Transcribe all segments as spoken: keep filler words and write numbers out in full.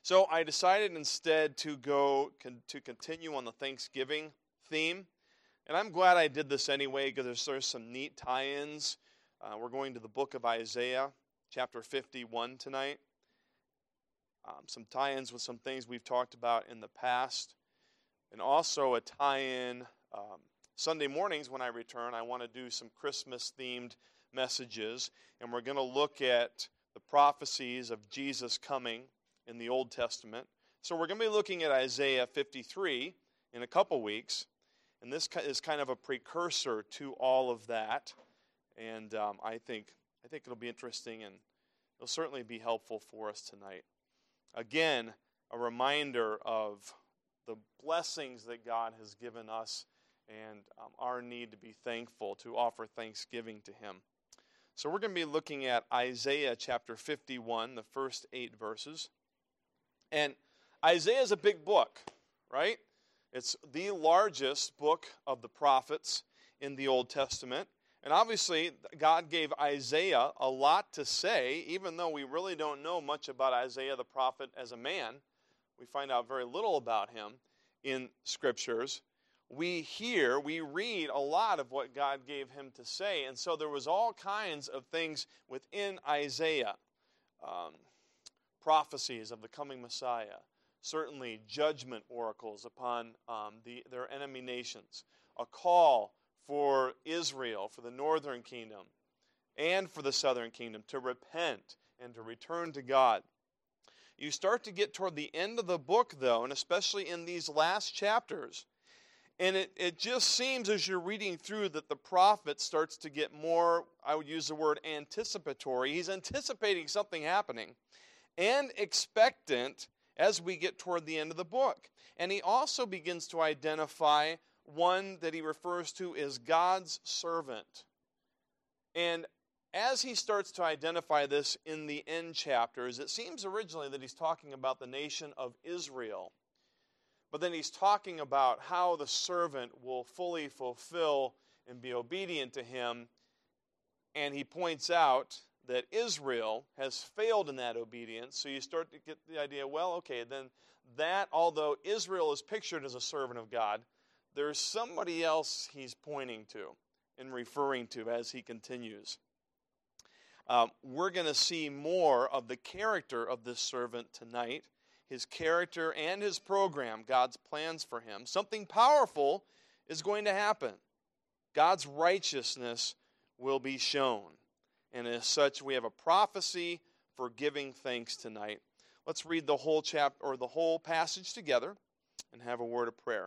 So I decided instead to go con- to continue on the Thanksgiving theme. And I'm glad I did this anyway because there's, there's some neat tie-ins. Uh, we're going to the book of Isaiah, chapter fifty-one tonight. Um, some tie-ins with some things we've talked about in the past. And also a tie-in um, Sunday mornings when I return. I want to do some Christmas-themed messages. And we're going to look at the prophecies of Jesus coming in the Old Testament. So we're going to be looking at Isaiah fifty-three in a couple weeks. And this is kind of a precursor to all of that. And um, I think I think it'll be interesting and it'll certainly be helpful for us tonight. Again, a reminder of the blessings that God has given us and um, our need to be thankful, to offer thanksgiving to Him. So we're going to be looking at Isaiah chapter fifty-one, the first eight verses. And Isaiah is a big book, right? It's the largest book of the prophets in the Old Testament. And obviously, God gave Isaiah a lot to say, even though we really don't know much about Isaiah the prophet as a man. We find out very little about him in Scriptures. We hear, we read a lot of what God gave him to say. And so there was all kinds of things within Isaiah. Um, prophecies of the coming Messiah. Certainly judgment oracles upon um, the, their enemy nations. A call for Israel, for the northern kingdom, and for the southern kingdom to repent and to return to God. You start to get toward the end of the book, though, and especially in these last chapters, and it, it just seems as you're reading through that the prophet starts to get more, I would use the word anticipatory. He's anticipating something happening and expectant as we get toward the end of the book. And he also begins to identify one that he refers to as God's servant. And as he starts to identify this in the end chapters, it seems originally that he's talking about the nation of Israel. But then he's talking about how the servant will fully fulfill and be obedient to him. And he points out that Israel has failed in that obedience. So you start to get the idea, well, okay, then that, although Israel is pictured as a servant of God, there's somebody else he's pointing to and referring to as he continues. Um, we're going to see more of the character of this servant tonight, his character and his program, God's plans for him. Something powerful is going to happen. God's righteousness will be shown. And as such, we have a prophecy for giving thanks tonight. Let's read the whole chapter or the whole passage together and have a word of prayer.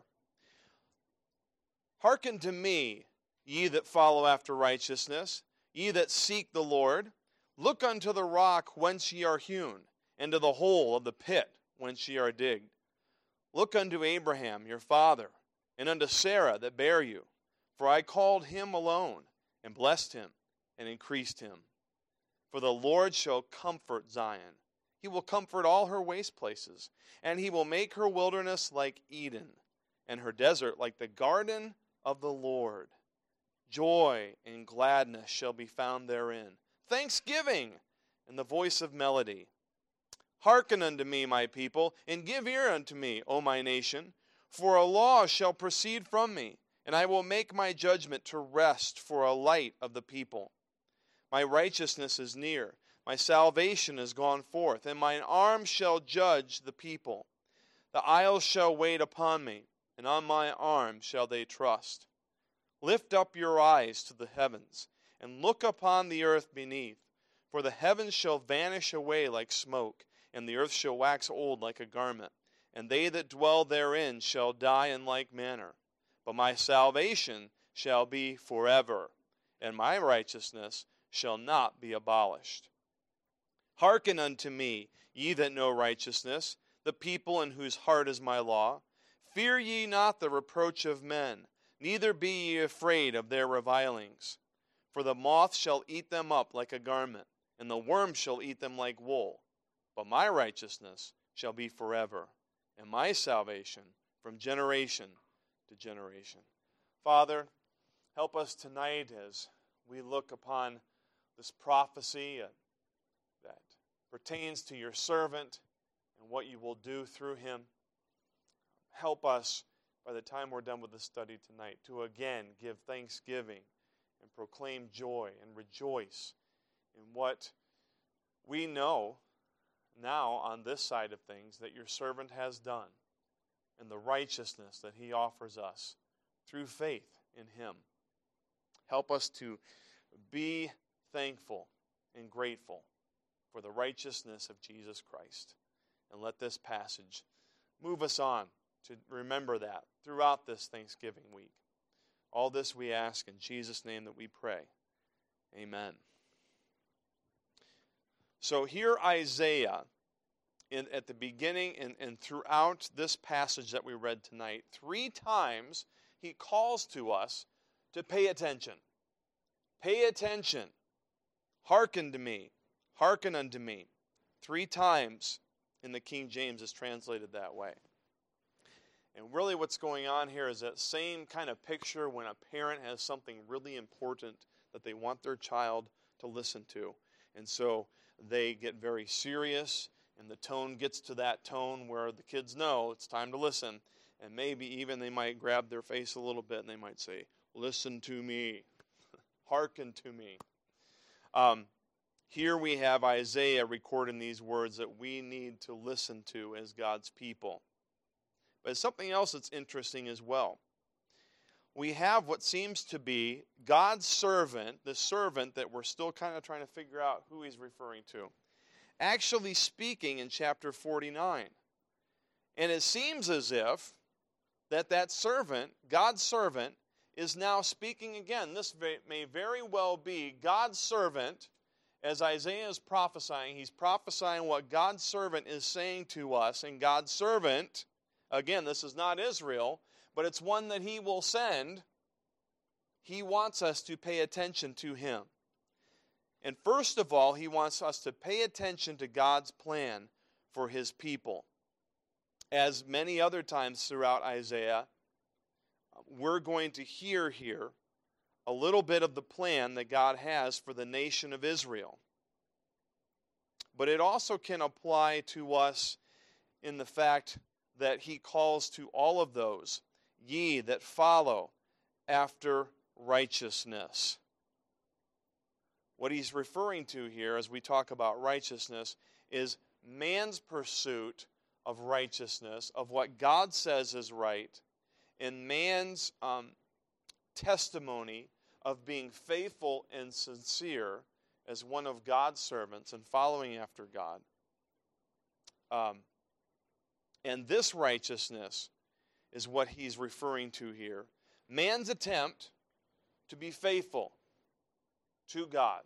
Hearken to me, ye that follow after righteousness, ye that seek the Lord. Look unto the rock whence ye are hewn, and to the hole of the pit whence ye are digged. Look unto Abraham your father, and unto Sarah that bare you. For I called him alone, and blessed him, and increased him. For the Lord shall comfort Zion. He will comfort all her waste places, and he will make her wilderness like Eden, and her desert like the garden of the Lord. Joy and gladness shall be found therein, thanksgiving and the voice of melody. Hearken unto me, my people, and give ear unto me, O my nation, for a law shall proceed from me, and I will make my judgment to rest for a light of the people. My righteousness is near, my salvation is gone forth, and mine arm shall judge the people. The isles shall wait upon me, and on my arm shall they trust. Lift up your eyes to the heavens, and look upon the earth beneath. For the heavens shall vanish away like smoke, and the earth shall wax old like a garment. And they that dwell therein shall die in like manner. But my salvation shall be forever, and my righteousness shall not be abolished. Hearken unto me, ye that know righteousness, the people in whose heart is my law. Fear ye not the reproach of men, neither be ye afraid of their revilings. For the moth shall eat them up like a garment, and the worm shall eat them like wool. But my righteousness shall be forever, and my salvation from generation to generation. Father, help us tonight as we look upon this prophecy that pertains to your servant, and what you will do through him. Help us, by the time we're done with the study tonight, to again give thanksgiving and proclaim joy and rejoice in what we know now on this side of things that your servant has done, and the righteousness that he offers us through faith in him. Help us to be thankful and grateful for the righteousness of Jesus Christ. And let this passage move us on to remember that throughout this Thanksgiving week. All this we ask in Jesus' name that we pray. Amen. So here Isaiah, in, at the beginning and, and throughout this passage that we read tonight, three times he calls to us to pay attention. Pay attention. Hearken to me. Hearken unto me. Three times in the King James is translated that way. And really what's going on here is that same kind of picture when a parent has something really important that they want their child to listen to. And so they get very serious, and the tone gets to that tone where the kids know it's time to listen. And maybe even they might grab their face a little bit and they might say, listen to me. Hearken to me. Um, here we have Isaiah recording these words that we need to listen to as God's people. But something else that's interesting as well. We have what seems to be God's servant, the servant that we're still kind of trying to figure out who he's referring to, actually speaking in chapter forty-nine. And it seems as if that that servant, God's servant, is now speaking again. This may very well be God's servant, as Isaiah is prophesying. He's prophesying what God's servant is saying to us. And God's servant, again, this is not Israel, but it's one that he will send. He wants us to pay attention to him. And first of all, he wants us to pay attention to God's plan for his people. As many other times throughout Isaiah, we're going to hear here a little bit of the plan that God has for the nation of Israel. But it also can apply to us in the fact that he calls to all of those, ye that follow after righteousness. What he's referring to here as we talk about righteousness is man's pursuit of righteousness, of what God says is right, and man's um, testimony of being faithful and sincere as one of God's servants and following after God. Um, and this righteousness is what he's referring to here. Man's attempt to be faithful to God.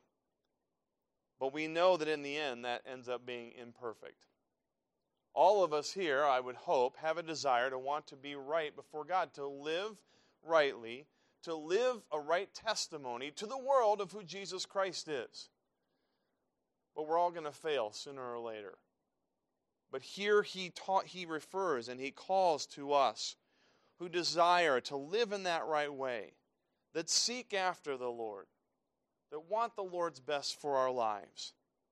But we know that in the end that ends up being imperfect. All of us here, I would hope, have a desire to want to be right before God, to live rightly, to live a right testimony to the world of who Jesus Christ is. But we're all going to fail sooner or later. But here he taught, he refers and he calls to us who desire to live in that right way, that seek after the Lord, that want the Lord's best for our lives.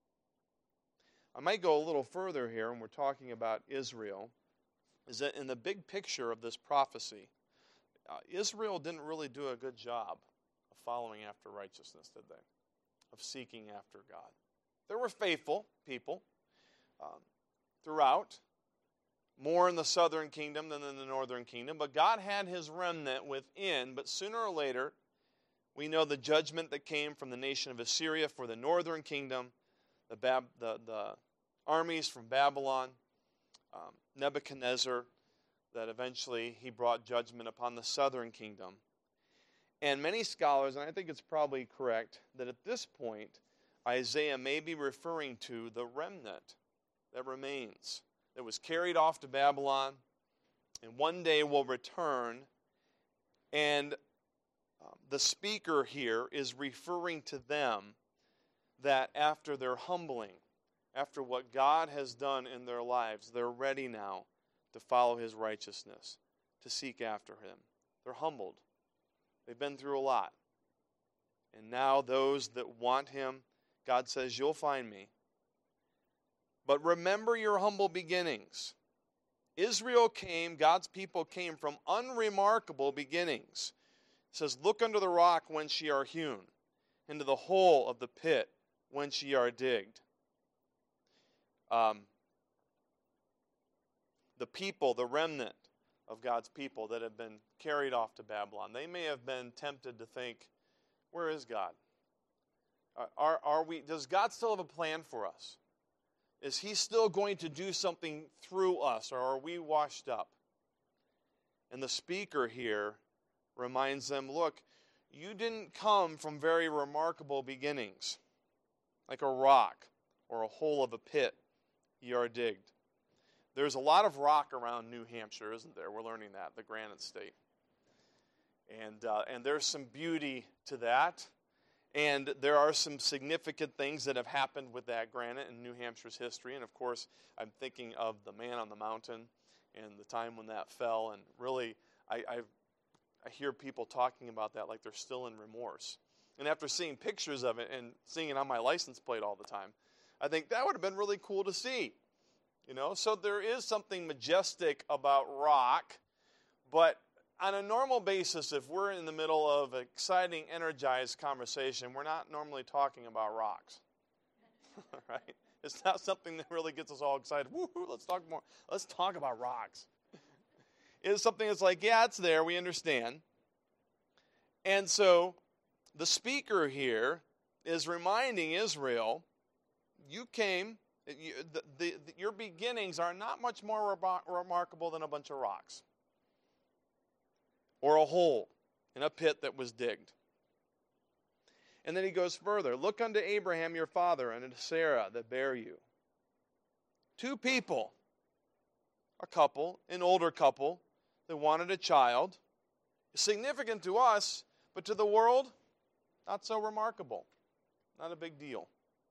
I might go a little further here when we're talking about Israel, is that in the big picture of this prophecy, uh, Israel didn't really do a good job of following after righteousness, did they? Of seeking after God. There were faithful people um, throughout, more in the southern kingdom than in the northern kingdom, but God had his remnant within, but sooner or later, we know the judgment that came from the nation of Assyria for the northern kingdom, the, Bab- the, the armies from Babylon, um, Nebuchadnezzar, that eventually he brought judgment upon the southern kingdom. And many scholars, and I think it's probably correct, that at this point, Isaiah may be referring to the remnant that remains, that was carried off to Babylon, and one day will return. And um, the speaker here is referring to them that after their humbling, after what God has done in their lives, they're ready now to follow his righteousness, to seek after him. They're humbled. They've been through a lot. And now those that want him, God says, you'll find me. But remember your humble beginnings. Israel came, God's people came from unremarkable beginnings. It says, look under the rock whence ye are hewn, into the hole of the pit whence ye are digged. Um, the people, the remnant of God's people that have been carried off to Babylon, they may have been tempted to think, where is God? Are, are we? Does God still have a plan for us? Is he still going to do something through us, or are we washed up? And the speaker here reminds them, look, you didn't come from very remarkable beginnings, like a rock or a hole of a pit ye are digged. There's a lot of rock around New Hampshire, isn't there? We're learning that, the Granite State. And, uh, and there's some beauty to that. And there are some significant things that have happened with that granite in New Hampshire's history. And, of course, I'm thinking of the Man on the Mountain and the time when that fell. And really, I, I, I hear people talking about that like they're still in remorse. And after seeing pictures of it and seeing it on my license plate all the time, I think that would have been really cool to see. You know, so there is something majestic about rock, but on a normal basis, if we're in the middle of an exciting, energized conversation, we're not normally talking about rocks, right? It's not something that really gets us all excited. Woo-hoo, let's talk more. Let's talk about rocks. It's something that's like, yeah, it's there. We understand. And so the speaker here is reminding Israel, you came... You, the, the, the, your beginnings are not much more reba- remarkable than a bunch of rocks or a hole in a pit that was digged. And then he goes further. Look unto Abraham your father and unto Sarah that bare you. Two people, a couple, an older couple that wanted a child. Significant to us, but to the world, not so remarkable. Not a big deal.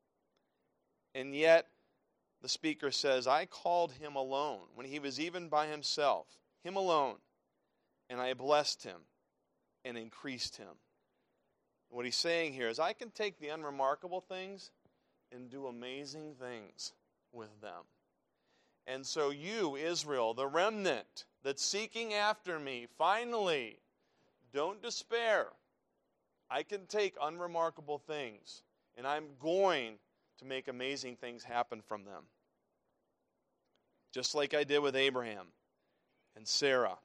And yet, the speaker says, I called him alone when he was even by himself, him alone, and I blessed him and increased him. What he's saying here is I can take the unremarkable things and do amazing things with them. And so you, Israel, the remnant that's seeking after me, finally, don't despair. I can take unremarkable things, and I'm going to make amazing things happen from them. Just like I did with Abraham and Sarah.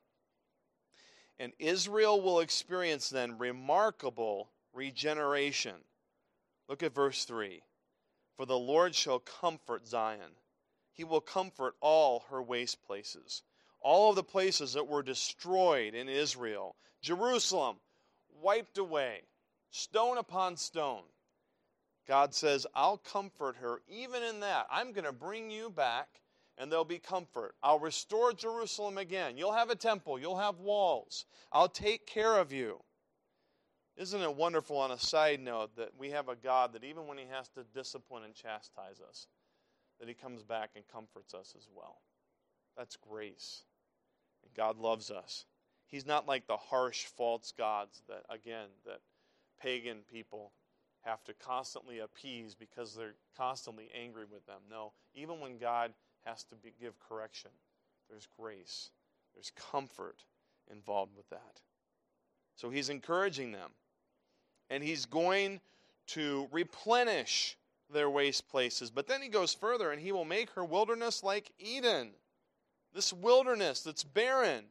And Israel will experience then remarkable regeneration. Look at verse three. For the Lord shall comfort Zion. He will comfort all her waste places. All of the places that were destroyed in Israel. Jerusalem, wiped away. Stone upon stone. God says, I'll comfort her even in that. I'm going to bring you back and there'll be comfort. I'll restore Jerusalem again. You'll have a temple. You'll have walls. I'll take care of you. Isn't it wonderful on a side note that we have a God that even when he has to discipline and chastise us, that he comes back and comforts us as well. That's grace. And God loves us. He's not like the harsh, false gods that, again, that pagan people have to constantly appease because they're constantly angry with them. No, even when God has to be, give correction, there's grace. There's comfort involved with that. So he's encouraging them. And he's going to replenish their waste places. But then he goes further, and he will make her wilderness like Eden. This wilderness that's barren,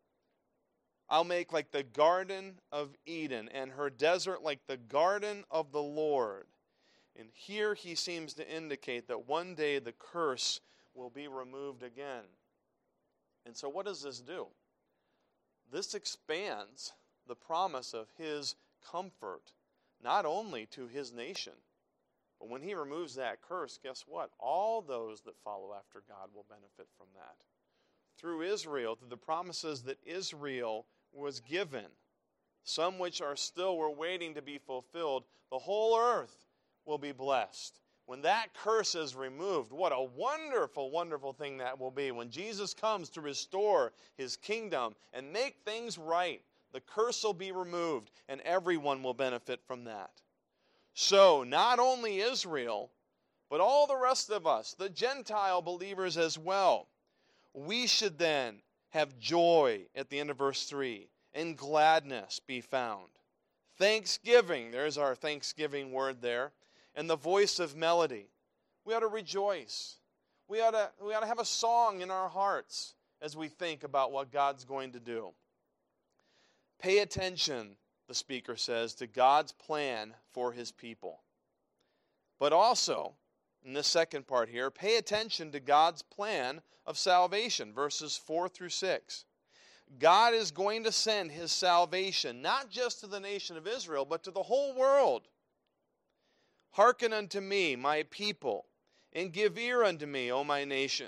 I'll make like the Garden of Eden, and her desert like the garden of the Lord. And here he seems to indicate that one day the curse will be removed again. And so what does this do? This expands the promise of his comfort, not only to his nation, but when he removes that curse, guess what? All those that follow after God will benefit from that. Through Israel, through the promises that Israel was given, some which are still were waiting to be fulfilled, the whole earth will be blessed. When that curse is removed, what a wonderful, wonderful thing that will be. When Jesus comes to restore his kingdom and make things right, the curse will be removed, and everyone will benefit from that. So, not only Israel, but all the rest of us, the Gentile believers as well, we should then have joy at the end of verse three, and gladness be found. Thanksgiving, there's our thanksgiving word there, and the voice of melody. We ought to rejoice. We ought to, we ought to have a song in our hearts as we think about what God's going to do. Pay attention, the speaker says, to God's plan for his people. But also, in the second part here, pay attention to God's plan of salvation, verses four through six. God is going to send his salvation, not just to the nation of Israel, but to the whole world. Hearken unto me, my people, and give ear unto me, O my nation.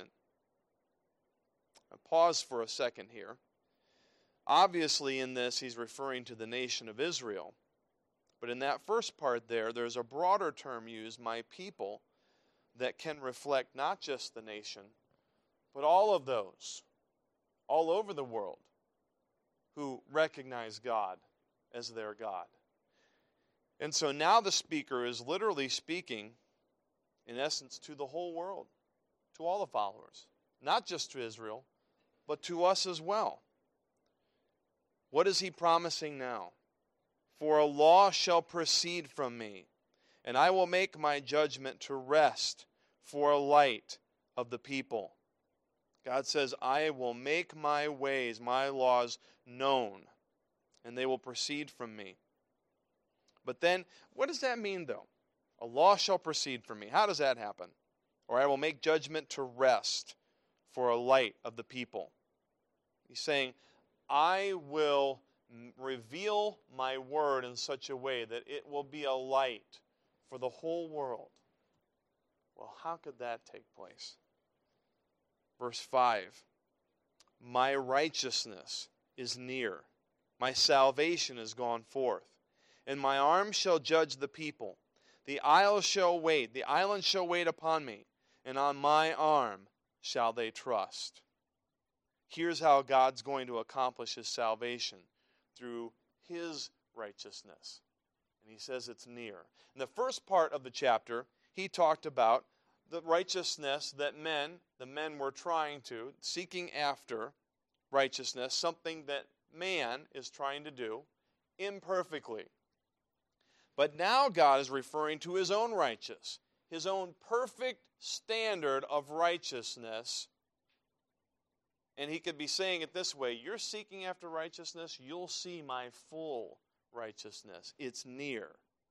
I'll pause for a second here. Obviously, in this, he's referring to the nation of Israel. But in that first part there, there's a broader term used, my people, that can reflect not just the nation, but all of those, all over the world, who recognize God as their God. And so now the speaker is literally speaking, in essence, to the whole world, to all the followers, not just to Israel, but to us as well. What is he promising now? For a law shall proceed from me, and I will make my judgment to rest for a light of the people. God says, I will make my ways, my laws known, and they will proceed from me. But then, what does that mean, though? A law shall proceed from me. How does that happen? Or I will make judgment to rest for a light of the people. He's saying, I will reveal my word in such a way that it will be a light for the whole world. Well, how could that take place? Verse five, my righteousness is near, my salvation is gone forth, and my arm shall judge the people. The isles shall wait, the islands shall wait upon me, and on my arm shall they trust. Here's how God's going to accomplish his salvation, through his righteousness. And he says it's near. In the first part of the chapter, he talked about the righteousness that men, the men were trying to, seeking after righteousness, something that man is trying to do imperfectly. But now God is referring to his own righteous, his own perfect standard of righteousness. And he could be saying it this way, you're seeking after righteousness, you'll see my full righteousness. It's near.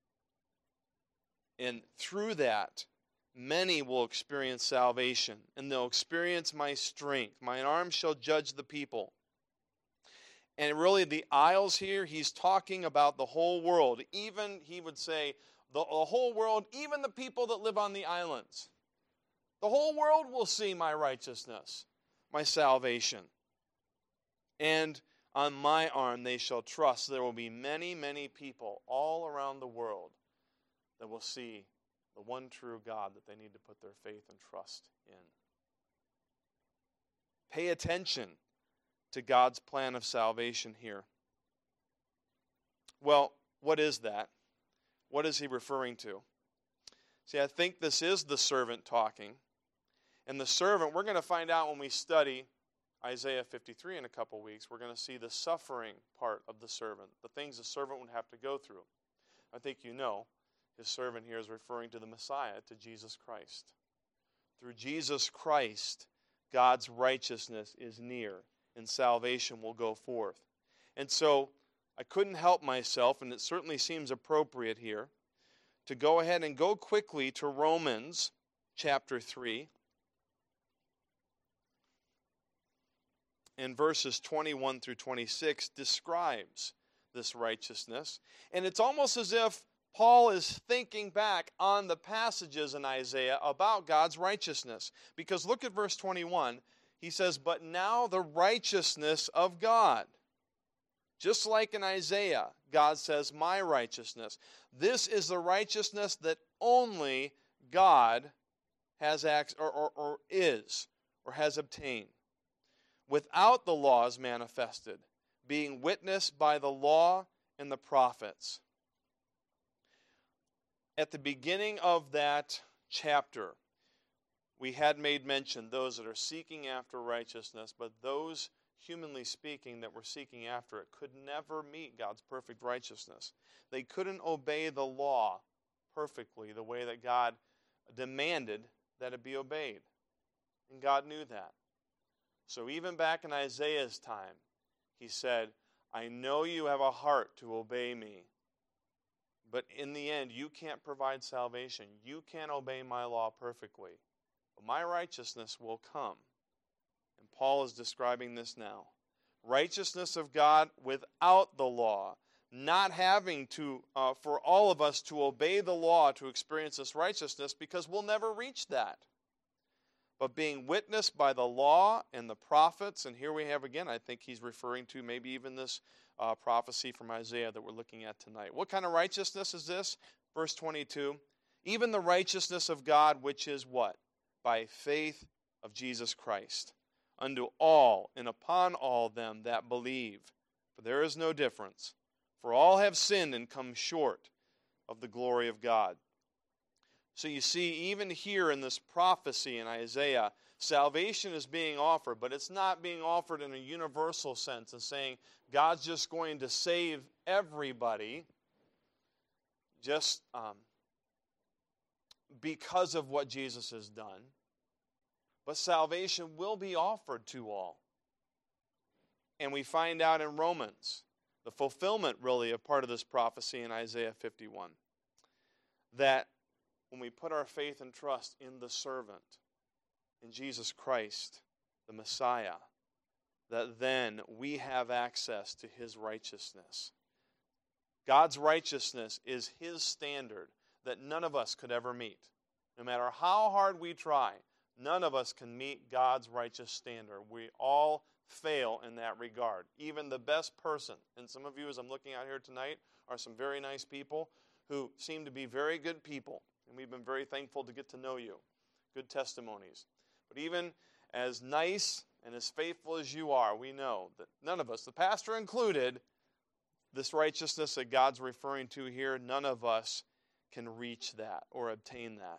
And through that, many will experience salvation, and they'll experience my strength. My arm shall judge the people. And really, the isles here, he's talking about the whole world. Even, he would say, the, the whole world, even the people that live on the islands. The whole world will see my righteousness, my salvation. And on my arm they shall trust. There will be many, many people all around the world that will see the one true God that they need to put their faith and trust in. Pay attention to God's plan of salvation here. Well, what is that? What is he referring to? See, I think this is the servant talking. And the servant, we're going to find out when we study Isaiah fifty-three in a couple weeks, we're going to see the suffering part of the servant, the things the servant would have to go through. I think you know, his servant here is referring to the Messiah, to Jesus Christ. Through Jesus Christ, God's righteousness is near, and salvation will go forth. And so, I couldn't help myself, and it certainly seems appropriate here, to go ahead and go quickly to Romans chapter three. And verses twenty-one through twenty-six describes this righteousness. And it's almost as if Paul is thinking back on the passages in Isaiah about God's righteousness. Because look at verse twenty-one. He says, but now the righteousness of God. Just like in Isaiah, God says, my righteousness. This is the righteousness that only God has ac- or, or, or is or has obtained, without the laws manifested, being witnessed by the law and the prophets. At the beginning of that chapter, we had made mention those that are seeking after righteousness, but those, humanly speaking, that were seeking after it could never meet God's perfect righteousness. They couldn't obey the law perfectly the way that God demanded that it be obeyed. And God knew that. So even back in Isaiah's time, he said, I know you have a heart to obey me, but in the end, you can't provide salvation. You can't obey my law perfectly. But my righteousness will come. And Paul is describing this now. Righteousness of God without the law. Not having to, uh, for all of us to obey the law to experience this righteousness, because we'll never reach that. But being witnessed by the law and the prophets, and here we have again, I think he's referring to maybe even this uh, prophecy from Isaiah that we're looking at tonight. What kind of righteousness is this? Verse twenty-two, even the righteousness of God, which is what? By faith of Jesus Christ, unto all and upon all them that believe. For there is no difference. For all have sinned and come short of the glory of God. So you see, even here in this prophecy in Isaiah, salvation is being offered, but it's not being offered in a universal sense and saying God's just going to save everybody just um, because of what Jesus has done. But salvation will be offered to all. And we find out in Romans, the fulfillment really of part of this prophecy in Isaiah fifty-one, that when we put our faith and trust in the servant, in Jesus Christ, the Messiah, that then we have access to his righteousness. God's righteousness is his standard that none of us could ever meet. No matter how hard we try, none of us can meet God's righteous standard. We all fail in that regard. Even the best person, and some of you as I'm looking out here tonight are some very nice people who seem to be very good people. And we've been very thankful to get to know you. Good testimonies. But even as nice and as faithful as you are, we know that none of us, the pastor included, this righteousness that God's referring to here, none of us can reach that or obtain that.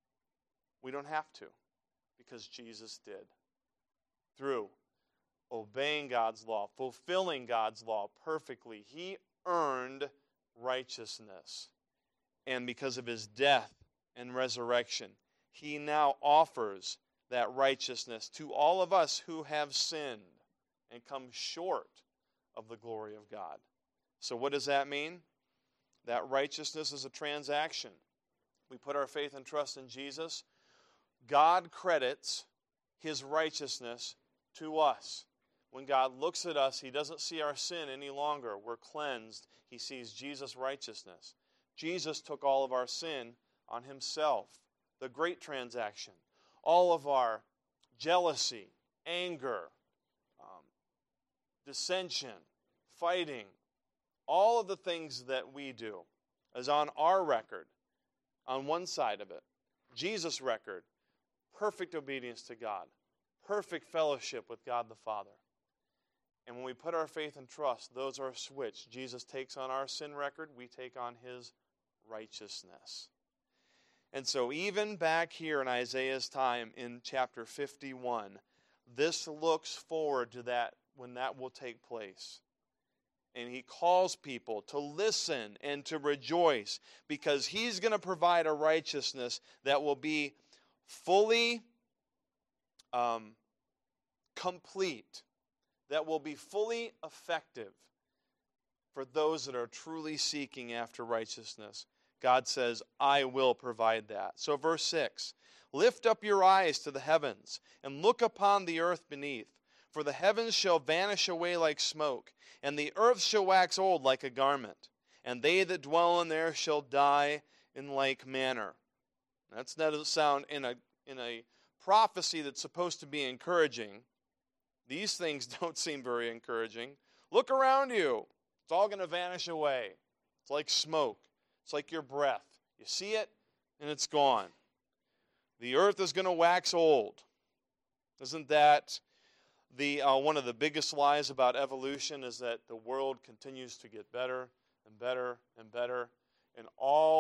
We don't have to, because Jesus did. Through obeying God's law, fulfilling God's law perfectly, he earned righteousness. And because of his death and resurrection, he now offers that righteousness to all of us who have sinned and come short of the glory of God. So what does that mean? That righteousness is a transaction. We put our faith and trust in Jesus. God credits his righteousness to us. When God looks at us, he doesn't see our sin any longer. We're cleansed. He sees Jesus' righteousness. Jesus took all of our sin on himself. The great transaction. All of our jealousy, anger, um, dissension, fighting, all of the things that we do is on our record, on one side of it. Jesus' record, perfect obedience to God, perfect fellowship with God the Father. And when we put our faith and trust, those are switched. Jesus takes on our sin record, we take on his righteousness. And so even back here in Isaiah's time in chapter fifty-one, this looks forward to that when that will take place. And he calls people to listen and to rejoice because he's going to provide a righteousness that will be fully um, complete, that will be fully effective for those that are truly seeking after righteousness. God says, I will provide that. So verse six, lift up your eyes to the heavens and look upon the earth beneath. For the heavens shall vanish away like smoke, and the earth shall wax old like a garment, and they that dwell in there shall die in like manner. That's not a sound in a in a prophecy that's supposed to be encouraging. These things don't seem very encouraging. Look around you. It's all going to vanish away. It's like smoke. It's like your breath. You see it, and it's gone. The earth is going to wax old. Isn't that the uh, one of the biggest lies about evolution, is that the world continues to get better and better and better, and all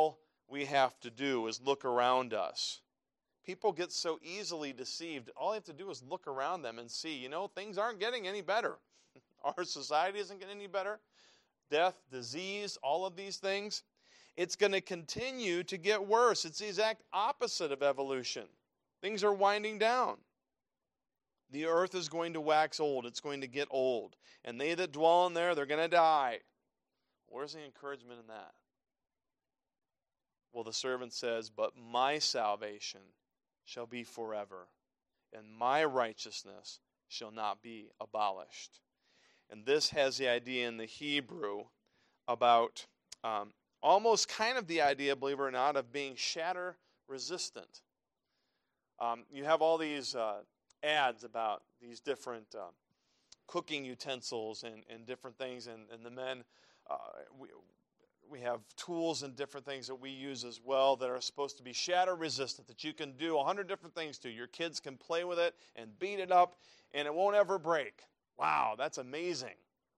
we have to do is look around us. People get so easily deceived. All they have to do is look around them and see, you know, things aren't getting any better. Our society isn't getting any better. Death, disease, all of these things. It's going to continue to get worse. It's the exact opposite of evolution. Things are winding down. The earth is going to wax old. It's going to get old. And they that dwell in there, they're going to die. Where's the encouragement in that? Well, the servant says, but my salvation shall be forever, and my righteousness shall not be abolished. And this has the idea in the Hebrew about um, almost kind of the idea, believe it or not, of being shatter resistant. Um, you have all these uh, ads about these different uh, cooking utensils and, and different things, and, and the men, uh, we, we have tools and different things that we use as well that are supposed to be shatter resistant, that you can do a hundred different things to. Your kids can play with it and beat it up, and it won't ever break. Wow, that's amazing.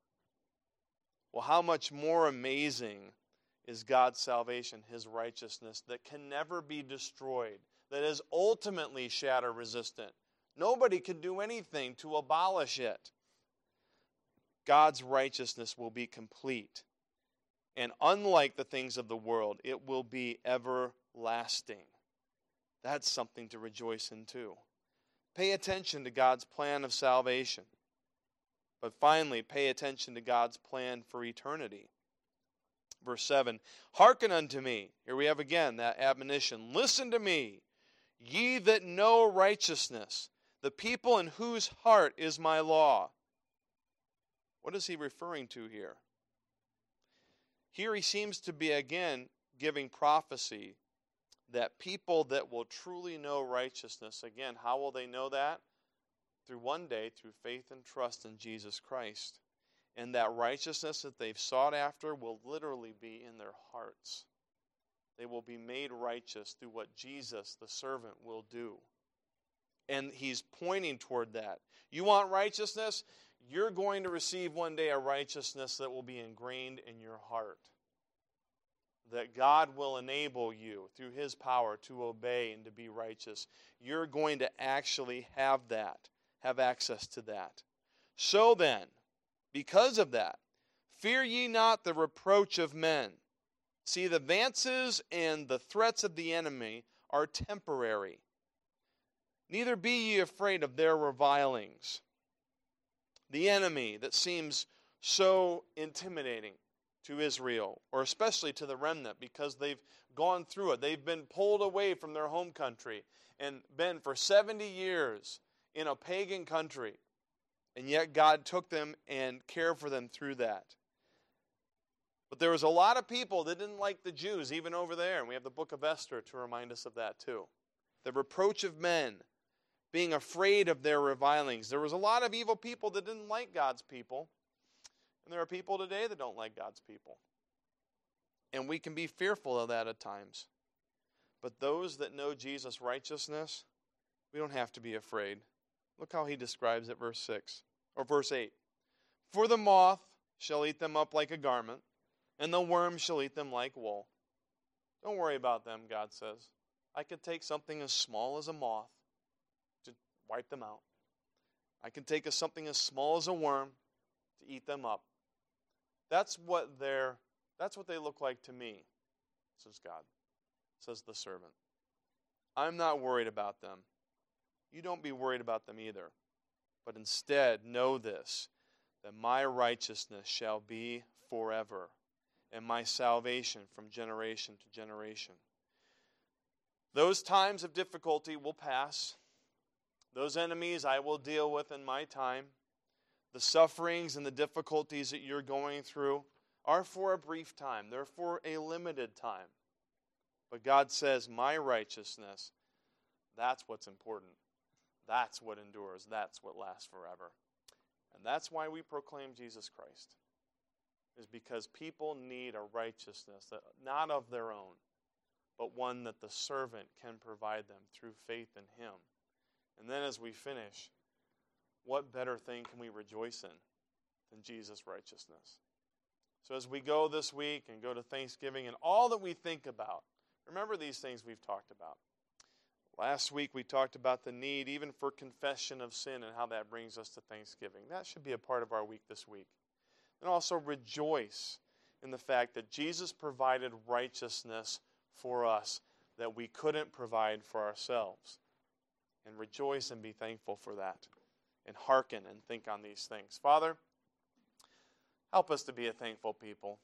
Well, how much more amazing is God's salvation, His righteousness, that can never be destroyed, that is ultimately shatter resistant. Nobody can do anything to abolish it. God's righteousness will be complete. And unlike the things of the world, it will be everlasting. That's something to rejoice in too. Pay attention to God's plan of salvation. But finally, pay attention to God's plan for eternity. Verse seven, hearken unto me. Here we have again that admonition. Listen to me, ye that know righteousness, the people in whose heart is my law. What is he referring to here? Here he seems to be again giving prophecy that people that will truly know righteousness, again, how will they know that? Through one day, through faith and trust in Jesus Christ. And that righteousness that they've sought after will literally be in their hearts. They will be made righteous through what Jesus, the servant, will do. And he's pointing toward that. You want righteousness? You're going to receive one day a righteousness that will be ingrained in your heart. That God will enable you through His power to obey and to be righteous. You're going to actually have that, have access to that. So then, because of that, fear ye not the reproach of men. See, the advances and the threats of the enemy are temporary. Neither be ye afraid of their revilings. The enemy that seems so intimidating to Israel, or especially to the remnant, because they've gone through it. They've been pulled away from their home country and been for seventy years in a pagan country. And yet God took them and cared for them through that. But there was a lot of people that didn't like the Jews, even over there. And we have the book of Esther to remind us of that too. The reproach of men, being afraid of their revilings. There was a lot of evil people that didn't like God's people. And there are people today that don't like God's people. And we can be fearful of that at times. But those that know Jesus' righteousness, we don't have to be afraid. Look how he describes it, verse six, or verse eight. For the moth shall eat them up like a garment, and the worm shall eat them like wool. Don't worry about them, God says. I could take something as small as a moth to wipe them out. I can take a, something as small as a worm to eat them up. That's what they're, that's what they look like to me, says God, says the servant. I'm not worried about them. You don't be worried about them either. But instead, know this, that my righteousness shall be forever, and my salvation from generation to generation. Those times of difficulty will pass. Those enemies I will deal with in my time. The sufferings and the difficulties that you're going through are for a brief time. They're for a limited time. But God says, my righteousness, that's what's important. That's what endures. That's what lasts forever. And that's why we proclaim Jesus Christ. Is because people need a righteousness that not of their own, but one that the servant can provide them through faith in Him. And then as we finish, what better thing can we rejoice in than Jesus' righteousness? So as we go this week and go to Thanksgiving and all that we think about, Remember these things we've talked about. Last week we talked about the need even for confession of sin and how that brings us to thanksgiving. That should be a part of our week this week. And also rejoice in the fact that Jesus provided righteousness for us that we couldn't provide for ourselves. And rejoice and be thankful for that. And hearken and think on these things. Father, help us to be a thankful people.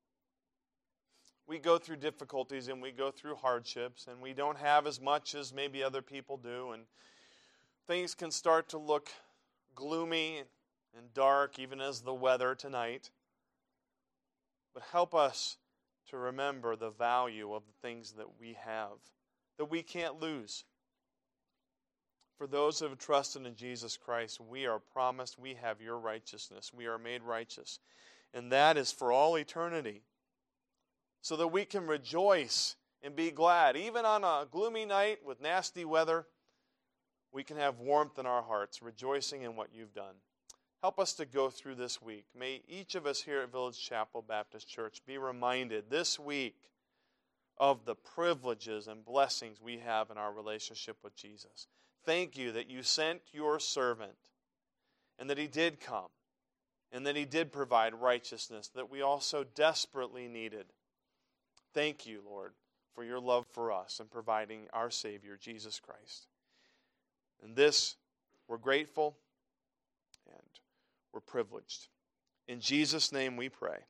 We go through difficulties and we go through hardships and we don't have as much as maybe other people do, and things can start to look gloomy and dark even as the weather tonight. But help us to remember the value of the things that we have, that we can't lose. For those who have trusted in Jesus Christ, we are promised we have your righteousness. We are made righteous. And that is for all eternity. So that we can rejoice and be glad. Even on a gloomy night with nasty weather, we can have warmth in our hearts, rejoicing in what you've done. Help us to go through this week. May each of us here at Village Chapel Baptist Church be reminded this week of the privileges and blessings we have in our relationship with Jesus. Thank you that you sent your servant and that he did come and that he did provide righteousness that we also desperately needed. Thank you, Lord, for your love for us and providing our Savior, Jesus Christ. And this, we're grateful and we're privileged. In Jesus' name we pray.